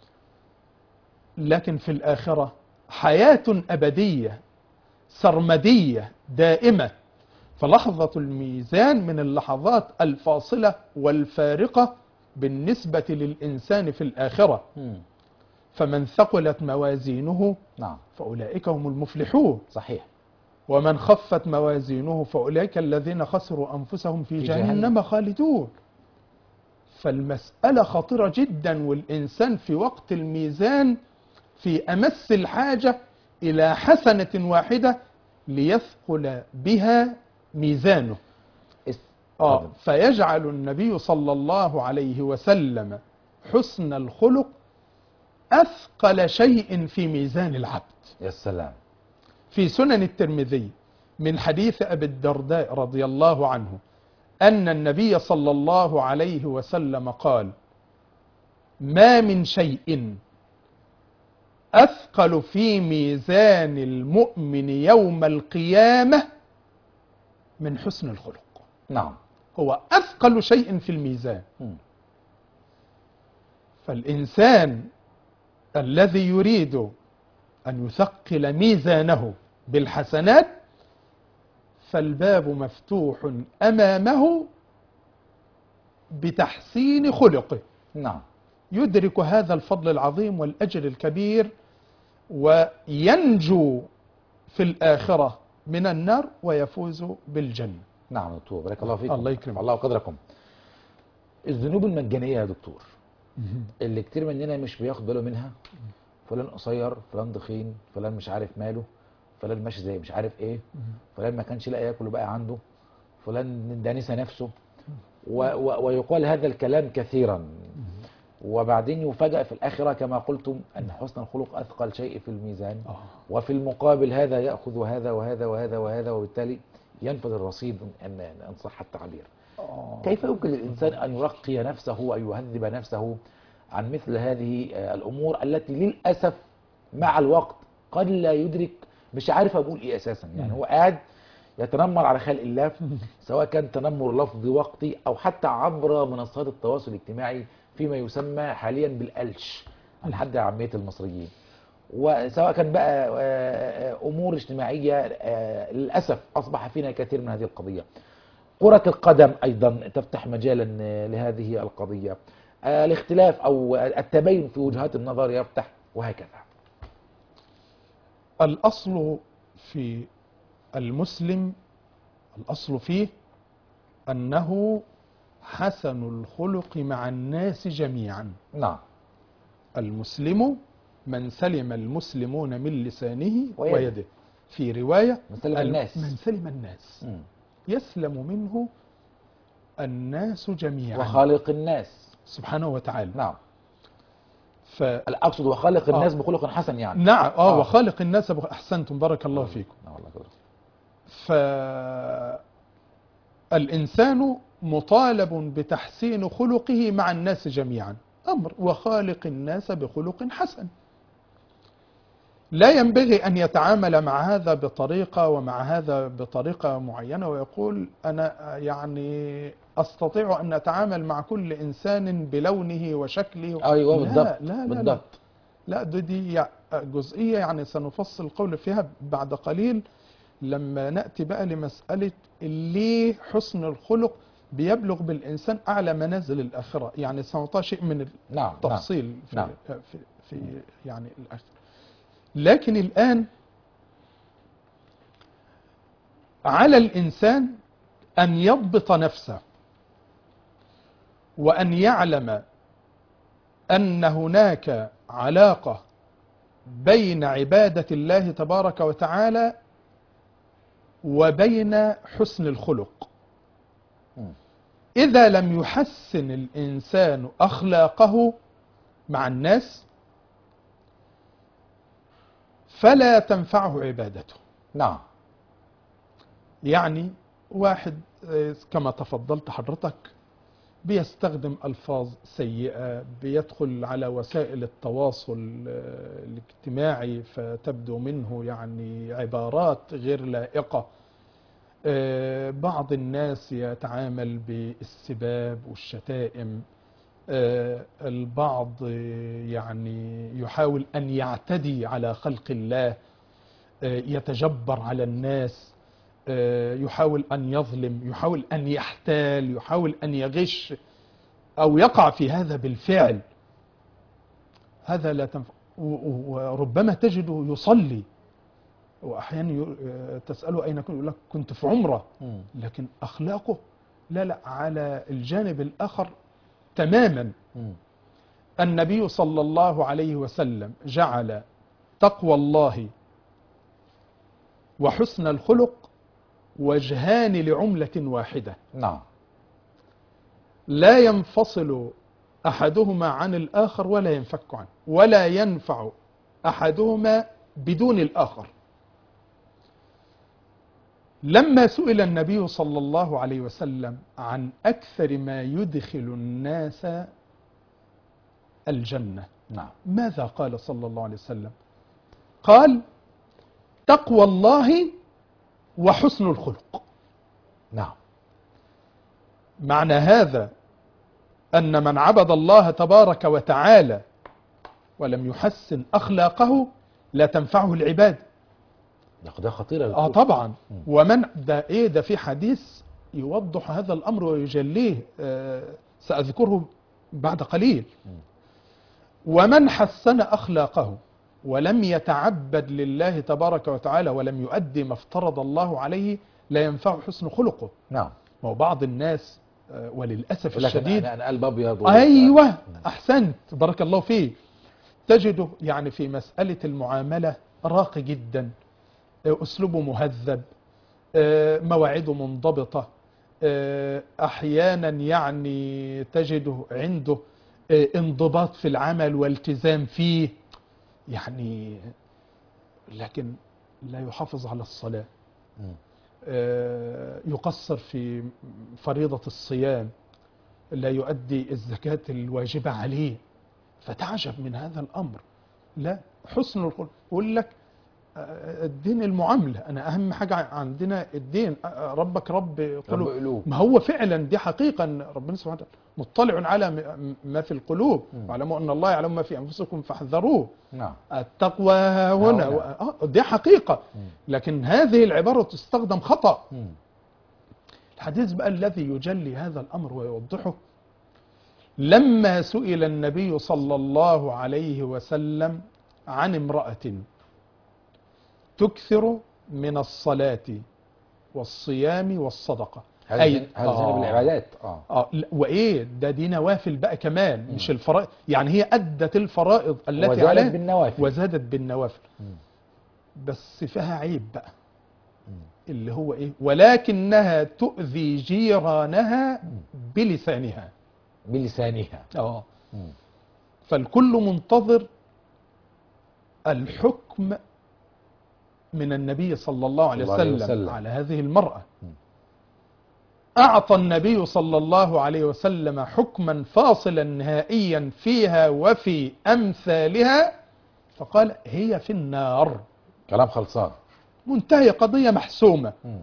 لكن في الآخرة حياة أبدية سرمدية دائمة. فلحظة الميزان من اللحظات الفاصلة والفارقة بالنسبة للإنسان في الآخرة. مم. فمن ثقلت موازينه نعم. فأولئك هم المفلحون، صحيح. ومن خفت موازينه فأولئك الذين خسروا أنفسهم في, في جهنم, جهنم خالدون. فالمسألة خطيرة جدا، والإنسان في وقت الميزان في أمس الحاجة إلى حسنة واحدة ليثقل بها ميزانه. اس- آه اتفضل. فيجعل النبي صلى الله عليه وسلم حسن الخلق أثقل شيء في ميزان العبد. يا سلام. في سنن الترمذي من حديث أبي الدرداء رضي الله عنه أن النبي صلى الله عليه وسلم قال: ما من شيء أثقل في ميزان المؤمن يوم القيامة من حسن الخلق. نعم. هو أثقل شيء في الميزان. مم. فالإنسان الذي يريد أن يثقل ميزانه بالحسنات فالباب مفتوح أمامه بتحسين خلقه، نعم. يدرك هذا الفضل العظيم والأجر الكبير وينجو في الآخرة من النار ويفوز بالجنة. نعم دكتور، بارك الله فيكم. الله يكرمك. الله قدركم. الذنوب المجانية يا دكتور اللي كتير مننا مش بياخد باله منها، فلان قصير، فلان ضخين، فلان مش عارف ماله، فلان ماشي زي مش عارف ايه، فلان ما كانش لاقي ياكل وبقى عنده، فلان ده نسى نفسه، و و ويقال هذا الكلام كثيرا، وبعدين يفاجأ في الآخرة كما قلتم أن حسن الخلق أثقل شيء في الميزان، وفي المقابل هذا يأخذ هذا وهذا وهذا وهذا، وبالتالي ينفذ الرصيد أن أن صح التعبير. كيف يمكن للإنسان أن يرقي نفسه وأن يهذب نفسه عن مثل هذه الأمور التي للأسف مع الوقت قد لا يدرك، مش عارف أقول إيه أساسا، يعني هو قاعد يتنمر على خلق الله، سواء كان تنمر لفظي وقتي أو حتى عبر منصات التواصل الاجتماعي فيما يسمى حاليا بالقلش عن حد عامية المصريين، وسواء كان بقى أمور اجتماعية للأسف أصبح فينا كثير من هذه القضية. كرة القدم أيضا تفتح مجالا لهذه القضية، الاختلاف أو التباين في وجهات النظر يفتح، وهكذا. الأصل في المسلم، الأصل فيه أنه حسن الخلق مع الناس جميعا. نعم. المسلم من سلم المسلمون من لسانه ويده, ويده. في رواية من سلم الناس، من سلم الناس م. يسلم منه الناس جميعا، وخالق الناس سبحانه وتعالى. نعم. ف... الأقصد وخالق الناس آه. بخلق حسن يعني. نعم آه, آه. وخالق الناس بخ... أحسنتم بارك الله فيكم. نعم الله كده. فالإنسان مطالب بتحسين خلقه مع الناس جميعا، أمر، وخالق الناس بخلق حسن. لا ينبغي أن يتعامل مع هذا بطريقة ومع هذا بطريقة معينة ويقول أنا يعني أستطيع أن أتعامل مع كل إنسان بلونه وشكله. ايوه لا بالضبط لا لا لا بالضبط. لا دي, دي يع- جزئية يعني سنفصل القول فيها بعد قليل لما نأتي بقى لمسألة ليه حسن الخلق بيبلغ بالإنسان أعلى منازل الآخرة. يعني سنعطى شيء من نعم نعم التفصيل في, نعم. في, في يعني الآخرة. لكن الآن على الإنسان أن يضبط نفسه وأن يعلم أن هناك علاقة بين عبادة الله تبارك وتعالى وبين حسن الخلق. مم. إذا لم يحسن الإنسان أخلاقه مع الناس فلا تنفعه عبادته. نعم. يعني واحد آه، كما تفضلت حضرتك بيستخدم ألفاظ سيئة، بيدخل على وسائل التواصل آه، الاجتماعي فتبدو منه يعني عبارات غير لائقة. آه، بعض الناس يتعامل بالسباب والشتائم. آه، البعض آه، يعني يحاول أن يعتدي على خلق الله، آه، يتجبر على الناس، آه، يحاول أن يظلم، يحاول أن يحتال، يحاول أن يغش أو يقع في هذا بالفعل. هذا لا تنفع. و- و- وربما تجده يصلي وأحيانا ي- آه، تسأله أين كنت، يقول لك كنت في عمرة، مم. لكن أخلاقه لا لا على الجانب الآخر تماما. مم. النبي صلى الله عليه وسلم جعل تقوى الله وحسن الخلق وجهان لعملة واحدة، نعم. لا ينفصل أحدهما عن الآخر ولا ينفك عنه، ولا ينفع أحدهما بدون الآخر. لما سئل النبي صلى الله عليه وسلم عن أكثر ما يدخل الناس الجنة نعم. ماذا قال صلى الله عليه وسلم؟ قال تقوى الله وحسن الخلق. نعم. معنى هذا أن من عبد الله تبارك وتعالى ولم يحسن أخلاقه لا تنفعه العبادة. ده قضية خطيرة. آه طبعا. ومن ده إيه ده في حديث يوضح هذا الأمر ويجليه، آه سأذكره بعد قليل. ومن حسن أخلاقه ولم يتعبد لله تبارك وتعالى ولم يؤدي ما افترض الله عليه لا ينفع حسن خلقه. نعم. ما هو بعض الناس آه، وللأسف يقول لك الشديد، أنا أنا قلب أبيض. أيوة أحسنت بارك الله فيه، تجده يعني في مسألة المعاملة راقي جدا، آه، أسلوبه مهذب، آه، مواعيده منضبطة، آه، أحيانا يعني تجده عنده آه، انضباط في العمل والتزام فيه يعني، لكن لا يحافظ على الصلاة، مم. آه، يقصر في فريضة الصيام، لا يؤدي الزكاة الواجبة عليه، فتعجب من هذا الأمر. لا، حسن الخلق. يقول لك آه، الدين المعاملة، أنا أهم حاجة عندنا الدين، آه، ربك رب قلوب. رب قلوب. ما هو فعلا دي حقيقة أن ربنا سبحانه وتعالى مطلع على م- ما في القلوب، مم. واعلموا أن الله يعلم ما في أنفسكم فاحذروه. نعم. التقوى هنا هنا. آه، دي حقيقة، مم. لكن هذه العبارة تستخدم خطأ. مم. الحديث بقى الذي يجلي هذا الأمر ويوضحه، لما سئل النبي صلى الله عليه وسلم عن امرأة تكثر من الصلاة والصيام والصدقة، هذا أي- جانب- هذا جانب آه. العبادات. اه آه لا، وإيه ده دي نوافل بقى كمان مم. مش الفرائض، يعني هي أدت الفرائض التي وزادت عليها بالنوافل. وزادت بالنوافل، مم. بس فيها عيب بقى مم. اللي هو إيه، ولكنها تؤذي جيرانها بلسانها. بلسانها. اه مم. فالكل منتظر الحكم من النبي صلى الله عليه صلى الله عليه وسلم وسلم. على هذه المرأة. مم. أعطى النبي صلى الله عليه وسلم حكما فاصلا نهائيا فيها وفي أمثالها فقال هي في النار. كلام خلصان. منتهي، قضية محسومة. مم.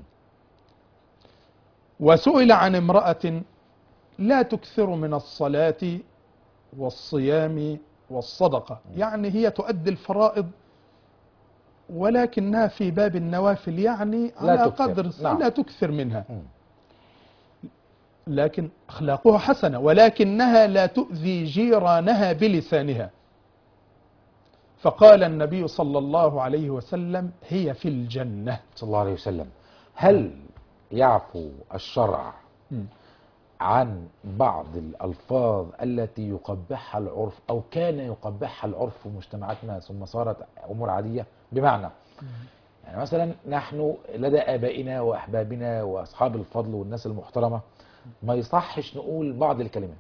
وسئل عن امرأة لا تكثر من الصلاة والصيام والصدقة، يعني هي تؤدي الفرائض ولكنها في باب النوافل، يعني لا على تكثر. قدر نعم. لا تكثر منها، مم. لكن أخلاقها حسنة، ولكنها لا تؤذي جيرانها بلسانها. فقال النبي صلى الله عليه وسلم هي في الجنة. صلى الله عليه وسلم. هل يعفو الشرع مم. عن بعض الألفاظ التي يقبحها العرف أو كان يقبحها العرف في مجتمعاتنا ثم صارت أمور عادية؟ بمعنى يعني مثلا نحن لدى آبائنا وأحبابنا وأصحاب الفضل والناس المحترمة ما يصحش نقول بعض الكلمات.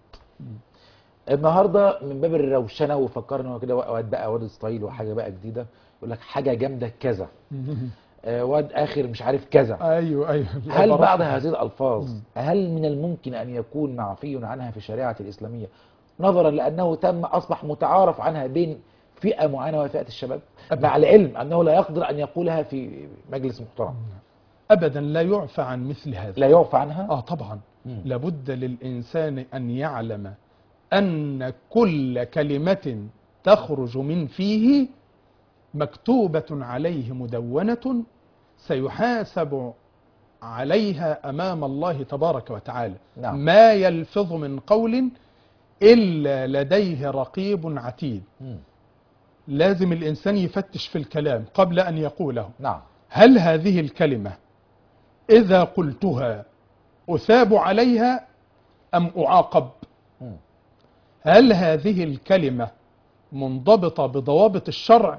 النهاردة من باب الروشنة وفكرنا كده واد بقى واد ستايل وحاجة بقى جديدة، يقول لك حاجة جامدة كذا، آه، واد آخر مش عارف كذا. أيوه أيوه. هل بعض هذه الألفاظ هل من الممكن أن يكون معفي عنها في الشريعة الإسلامية نظرا لأنه تم أصبح متعارف عنها بين فئة معينة وفئة الشباب، مع العلم أنه لا يقدر أن يقولها في مجلس محترم؟ أبدا لا يعفى عن مثل هذا. لا يعفى عنها؟ آه طبعا. مم. لابد للإنسان أن يعلم أن كل كلمة تخرج من فيه مكتوبة عليه مدونة سيحاسب عليها أمام الله تبارك وتعالى. نعم. ما يلفظ من قول إلا لديه رقيب عتيد. مم. لازم الإنسان يفتش في الكلام قبل أن يقوله. نعم. هل هذه الكلمة إذا قلتها أثاب عليها أم أعاقب؟ مم. هل هذه الكلمة منضبطة بضوابط الشرع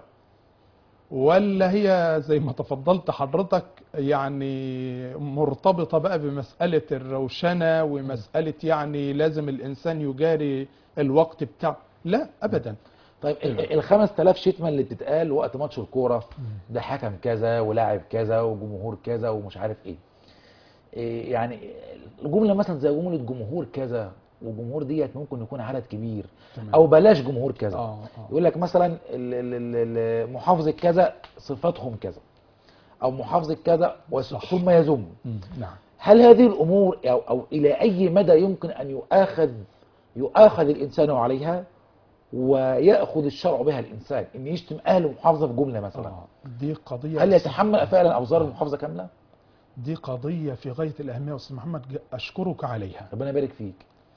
ولا هي زي ما تفضلت حضرتك يعني مرتبطة بقى بمسألة الروشنة ومسألة يعني لازم الإنسان يجاري الوقت بتاعه؟ لا أبدا. طيب ال- الخمس تلاف شتمة اللي بتتقال وقت ماتش الكورة، ده حكم كذا ولاعب كذا وجمهور كذا ومش عارف ايه، إيه يعني الجملة مثلا زي جملة جمهور كذا وجمهور ديت ممكن يكون عدد كبير، تمام. او بلاش جمهور كذا. آه آه. يقول لك مثلا ال- ال- ال- محافظة كذا صفاتهم كذا، او محافظة كذا وس- صح. ثم يذم. مم. نعم. هل هذه الامور او, أو الى اي مدى يمكن ان يؤاخذ يؤاخذ الانسان عليها ويأخذ الشرع بها الإنسان إن يشتم أهل محافظة في جملة مثلا؟ آه. دي قضية. هل يتحمل فعلا أوزار المحافظة كاملة؟ دي قضية في غاية الأهمية أستاذ محمد، أشكرك عليها. ربنا يبارك فيك.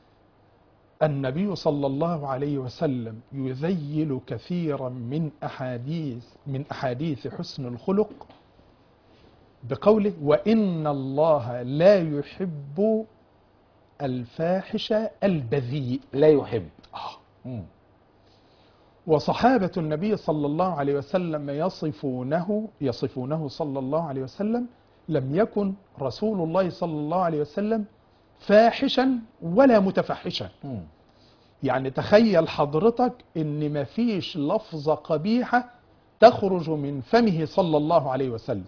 النبي صلى الله عليه وسلم يذيل كثيرا من أحاديث من أحاديث حسن الخلق بقوله وإن الله لا يحب الفاحش البذيء. لا يحب. آه. مم. وصحابة النبي صلى الله عليه وسلم يصفونه يصفونه صلى الله عليه وسلم لم يكن رسول الله صلى الله عليه وسلم فاحشا ولا متفحشا. مم. يعني تخيل حضرتك ان مفيش لفظة قبيحة تخرج من فمه صلى الله عليه وسلم.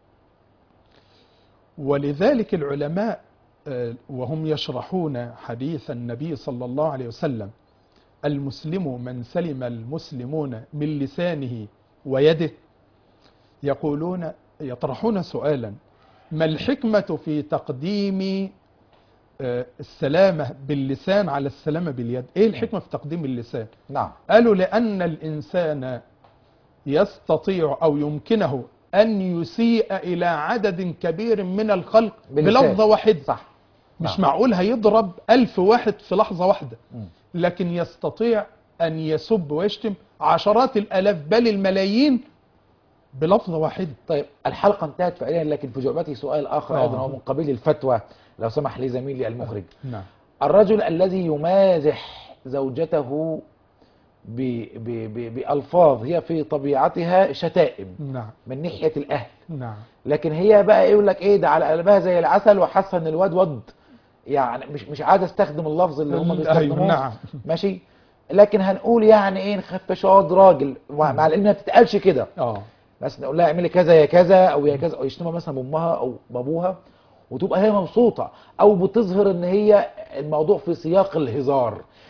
ولذلك العلماء آه، وهم يشرحون حديث النبي صلى الله عليه وسلم المسلم من سلم المسلمون من لسانه ويده، يقولون يطرحون سؤالا ما الحكمة في تقديم آه، السلامة باللسان على السلامة باليد؟ ايه الحكمة في تقديم اللسان؟ نعم. قالوا لأن الإنسان يستطيع أو يمكنه أن يسيء إلى عدد كبير من الخلق باللسان. بلفظة واحدة. صح. مش نعم. معقول هيضرب ألف واحد في لحظة واحدة، مم. لكن يستطيع أن يسب ويشتم عشرات الآلاف بل الملايين بلفظة واحدة. طيب الحلقة انتهت فعليا، لكن في جعبتي سؤال آخر آه. أيضا هو من قبيل الفتوى، لو سمح لي زميلي المخرج. نعم. الرجل الذي يمازح زوجته ب ب ب بألفاظ هي في طبيعتها شتائم نعم. من ناحية الأهل، نعم. لكن هي بقى يقول لك ايه ده على قلبها زي العسل وحاسه ان الواد ود، يعني مش مش عايز استخدم اللفظ اللي هم أيوة، بيستخدموه. نعم. ماشي، لكن هنقول يعني ايه نخفش واد راجل، مع مع العلم ما بتتقالش كده، اه بس نقول لها اعملي كذا يا كذا او يا كذا، او يشتمها مثلا بامها او بابوها وتبقى هي مبسوطه، او بتظهر ان هي الموضوع في سياق الهزار.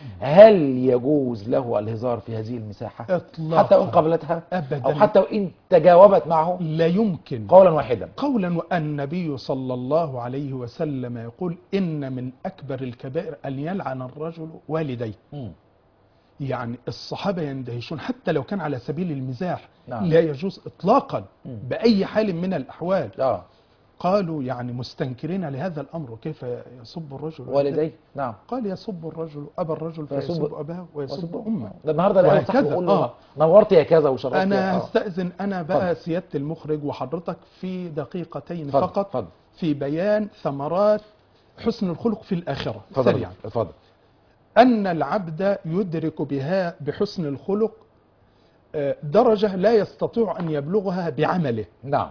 هل يجوز له الهزار في هذه المساحة إطلاقا. حتى وإن قبلتها أبدا. أو حتى وإن تجاوبت معه لا يمكن. قولا واحدا؟ قولا. والنبي صلى الله عليه وسلم يقول إن من أكبر الكبائر أن يلعن الرجل والديه. مم. يعني الصحابة يندهشون حتى لو كان على سبيل المزاح. نعم. لا يجوز إطلاقا مم. بأي حال من الأحوال. آه. قالوا يعني مستنكرين لهذا الأمر، كيف يسب الرجل والديه؟ نعم. قال يسب الرجل أبا الرجل فيسب أباه ويسب أمه. ده النهارده لا يصح وهكذا. يقول له آه. نورت يا كذا وشرفت أنا يا آه. هستأذن أنا بقى اتفضل. سيادة المخرج وحضرتك في دقيقتين اتفضل. فقط اتفضل. في بيان ثمرات حسن الخلق في الآخرة اتفضل. سريعا. اتفضل. أن العبد يدرك بها بحسن الخلق آه، درجة لا يستطيع أن يبلغها بعمله. نعم.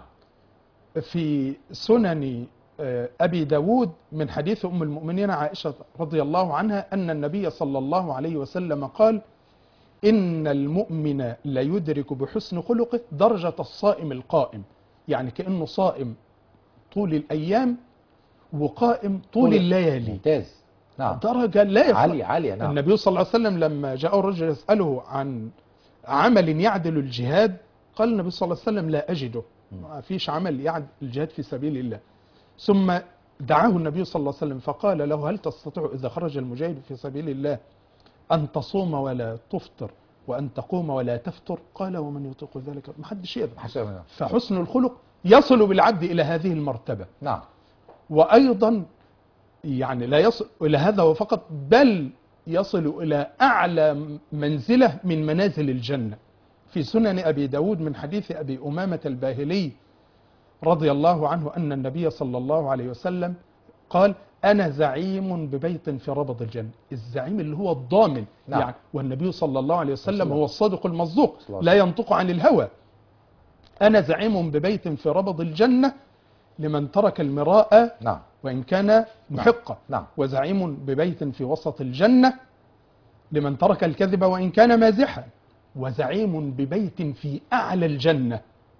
في سنن آه، أبي داود من حديث أم المؤمنين عائشة رضي الله عنها أن النبي صلى الله عليه وسلم قال إن المؤمن ليدرك بحسن خلقه درجة الصائم القائم. يعني كأنه صائم طول الأيام وقائم طول, طول الليالي. ممتاز. نعم. درجة لا يصح. عالية عالية. نعم. النبي صلى الله عليه وسلم لما جاء الرجل يسأله عن عمل يعدل الجهاد قال النبي صلى الله عليه وسلم لا أجده، ما فيش عمل يعدل الجهاد في سبيل الله. ثم دعاه النبي صلى الله عليه وسلم فقال له هل تستطيع إذا خرج المجاهد في سبيل الله أن تصوم ولا تفطر وأن تقوم ولا تفتر؟ قال ومن يطيق ذلك؟ ما حدش يقدر. فحسن الخلق يصل بالعبد إلى هذه المرتبة. نعم. وأيضا يعني لا يصل إلى هذا وفقط، بل يصل إلى أعلى منزلة من منازل الجنة. في سنن أبي داود من حديث أبي أمامة الباهلي رضي الله عنه أن النبي صلى الله عليه وسلم قال أنا زعيم ببيت في ربض الجنة. الزعيم اللي هو الضامن. نعم. يعني والنبي صلى الله عليه وسلم هو الصادق المصدوق لا ينطق عن الهوى. أنا زعيم ببيت في ربض الجنة لمن ترك المراء نعم. وإن كان محقا. نعم. وزعيم ببيت في وسط الجنة لمن ترك الكذب وإن كان مازحا. وزعيم ببيت في أعلى الجنة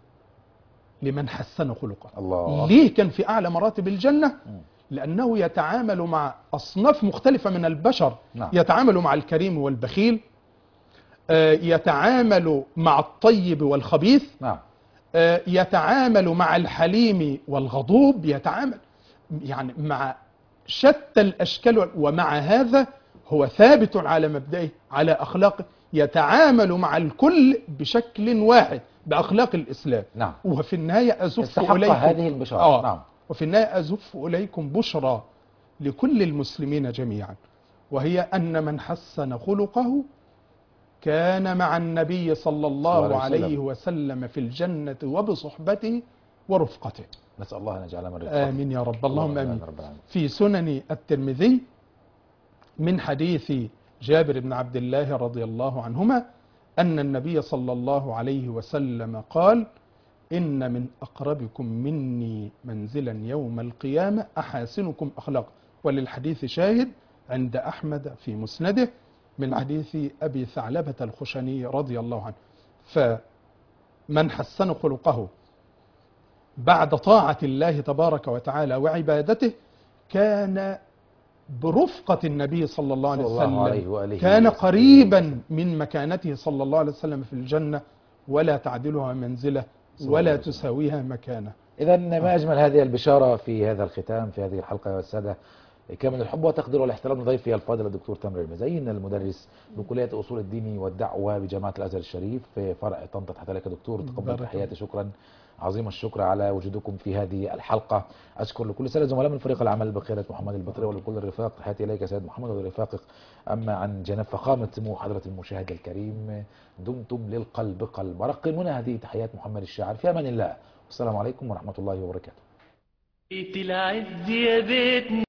لمن حسن خلقه. الله. ليه كان في أعلى مراتب الجنة؟ لأنه يتعامل مع أصناف مختلفة من البشر. نعم. يتعامل مع الكريم والبخيل، يتعامل مع الطيب والخبيث. نعم. يتعامل مع الحليم والغضوب، يتعامل يعني مع شتى الأشكال. ومع هذا هو ثابت على مبدئه على أخلاقه، يتعامل مع الكل بشكل واحد بأخلاق الإسلام. نعم. وفي النهاية أزف يستحق إليكم هذه البشارة. آه. نعم. وفي النهاية أزف إليكم بشرى لكل المسلمين جميعا، وهي أن من حسن خلقه كان مع النبي صلى الله عليه وسلم في الجنة وبصحبته ورفقته. نسأل الله أن يجعلنا من رفقته. آمين يا رب. اللهم آمين. في سنن الترمذي من حديث جابر بن عبد الله رضي الله عنهما أن النبي صلى الله عليه وسلم قال إن من أقربكم مني منزلا يوم القيامة أحاسنكم أخلاقا. وللحديث شاهد عند أحمد في مسنده من حديث أبي ثعلبة الخشني رضي الله عنه. فمن حسن خلقه بعد طاعة الله تبارك وتعالى وعبادته كان برفقة النبي صلى الله عليه وسلم، كان قريبا من مكانته صلى الله عليه وسلم في الجنة، ولا تعدلها منزلة ولا تساويها مكانة. إذا ما أجمل هذه البشارة في هذا الختام في هذه الحلقة والسادة. كامل الحب والتقدير والاحترام لضيفي الفاضل الدكتور تامر المزين، المدرس بكلية أصول الدين والدعوة بجامعة الأزهر الشريف في فرع طنطا. تحت لك دكتور، تقبل تحياتي. شكرا عظيم الشكر على وجودكم في هذه الحلقة. أشكر لكل سادة زملاء من فريق العمل بقيادة محمد البطري ولكل الرفاق. تحياتي إليك يا سيد محمد ورفاقك. أما عن جناب فخامة سمو حضرة المشاهد الكريم، دمتم للقلب قلب. ورقم هنا هذه تحيات محمد الشاعر. في أمان الله والسلام عليكم ورحمة الله وبركاته. بيت العز يا بيتنا.